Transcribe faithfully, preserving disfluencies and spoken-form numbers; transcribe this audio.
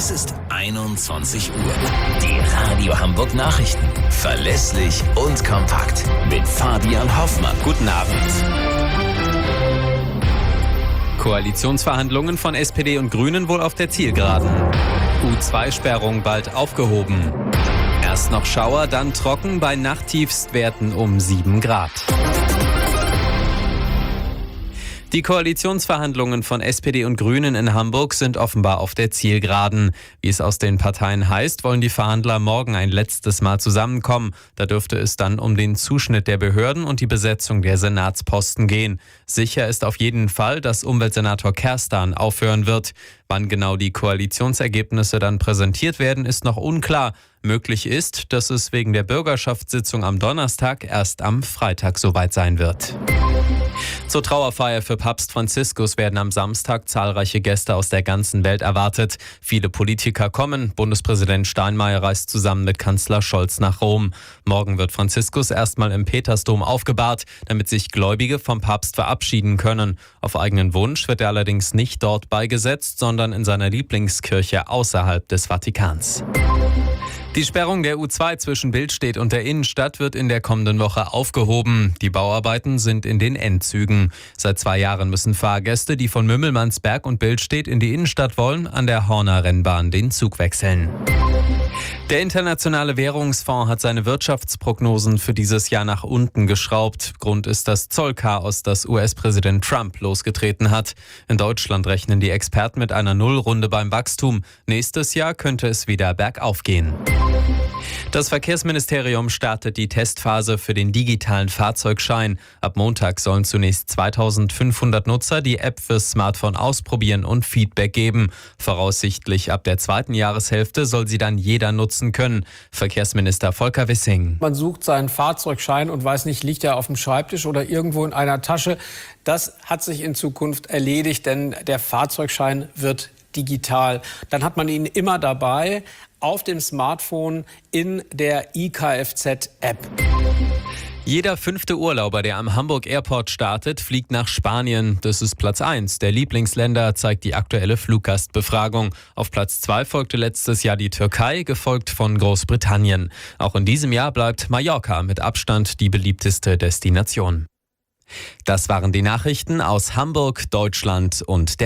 Es ist einundzwanzig Uhr. Die Radio Hamburg Nachrichten. Verlässlich und kompakt. Mit Fabian Hoffmann. Guten Abend. Koalitionsverhandlungen von S P D und Grünen wohl auf der Zielgeraden. U zwei Sperrung bald aufgehoben. Erst noch Schauer, dann trocken bei Nachttiefstwerten um sieben Grad. Die Koalitionsverhandlungen von S P D und Grünen in Hamburg sind offenbar auf der Zielgeraden. Wie es aus den Parteien heißt, wollen die Verhandler morgen ein letztes Mal zusammenkommen. Da dürfte es dann um den Zuschnitt der Behörden und die Besetzung der Senatsposten gehen. Sicher ist auf jeden Fall, dass Umweltsenator Kerstan aufhören wird. Wann genau die Koalitionsergebnisse dann präsentiert werden, ist noch unklar. Möglich ist, dass es wegen der Bürgerschaftssitzung am Donnerstag erst am Freitag soweit sein wird. Zur Trauerfeier für Papst Franziskus werden am Samstag zahlreiche Gäste aus der ganzen Welt erwartet. Viele Politiker kommen. Bundespräsident Steinmeier reist zusammen mit Kanzler Scholz nach Rom. Morgen wird Franziskus erstmal im Petersdom aufgebahrt, damit sich Gläubige vom Papst verabschieden können. Auf eigenen Wunsch wird er allerdings nicht dort beigesetzt, sondern in seiner Lieblingskirche außerhalb des Vatikans. Die Sperrung der U zwei zwischen Billstedt und der Innenstadt wird in der kommenden Woche aufgehoben. Die Bauarbeiten sind in den Endzügen. Seit zwei Jahren müssen Fahrgäste, die von Mümmelmannsberg und Billstedt in die Innenstadt wollen, an der Horner Rennbahn den Zug wechseln. Der Internationale Währungsfonds hat seine Wirtschaftsprognosen für dieses Jahr nach unten geschraubt. Grund ist das Zollchaos, das U S-Präsident Trump losgetreten hat. In Deutschland rechnen die Experten mit einer Nullrunde beim Wachstum. Nächstes Jahr könnte es wieder bergauf gehen. Das Verkehrsministerium startet die Testphase für den digitalen Fahrzeugschein. Ab Montag sollen zunächst zweitausendfünfhundert Nutzer die App fürs Smartphone ausprobieren und Feedback geben. Voraussichtlich ab der zweiten Jahreshälfte soll sie dann jeder nutzen können. Verkehrsminister Volker Wissing. Man sucht seinen Fahrzeugschein und weiß nicht, liegt er auf dem Schreibtisch oder irgendwo in einer Tasche. Das hat sich in Zukunft erledigt, denn der Fahrzeugschein wird digital. Dann hat man ihn immer dabei auf dem Smartphone in der I K F Z-App. Jeder fünfte Urlauber, der am Hamburg Airport startet, fliegt nach Spanien. Das ist Platz eins der Lieblingsländer, zeigt die aktuelle Fluggastbefragung. Auf Platz zwei folgte letztes Jahr die Türkei, gefolgt von Großbritannien. Auch in diesem Jahr bleibt Mallorca mit Abstand die beliebteste Destination. Das waren die Nachrichten aus Hamburg, Deutschland und der